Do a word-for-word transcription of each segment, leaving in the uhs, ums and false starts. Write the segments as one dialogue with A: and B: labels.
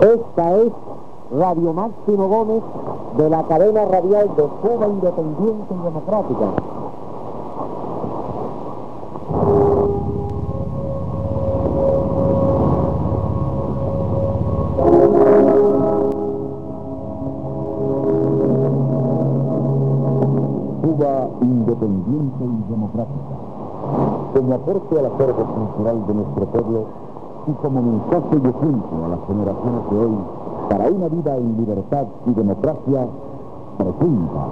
A: Esta es Radio Máximo Gómez de la cadena radial de Cuba Independiente y Democrática.
B: Cuba Independiente y Democrática, como aporte al acervo cultural de nuestro pueblo y como mensaje y ejemplo a las generaciones de hoy para una vida en libertad y democracia, presenta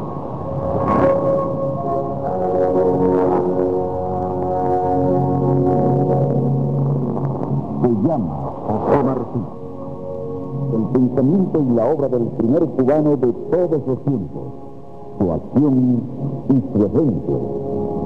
B: se llama José Martí, el pensamiento y la obra del primer cubano de todos los tiempos, su acción y su ejemplo.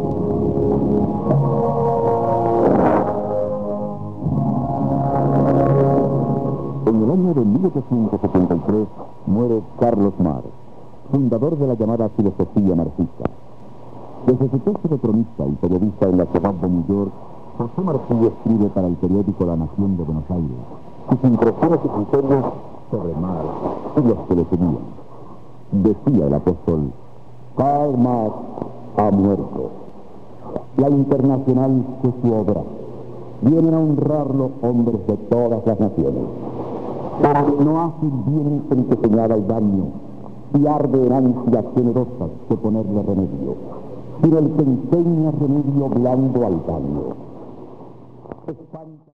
B: En el año de mil ochocientos setenta y tres muere Carlos Marx, fundador de la llamada filosofía marxista. Desde su puesto de cronista y periodista en la ciudad de New York, José Martí escribe para el periódico La Nación de Buenos Aires sus impresiones y criterios sobre Marx y los que le seguían. Decía el apóstol: Karl Marx ha muerto. La Internacional que su obra. Vienen a honrarlo hombres de todas las naciones. Pero no hace bien en que señala el daño y arde en ansias generosas que ponerle remedio, sino el que enseña remedio blando al daño. Espanta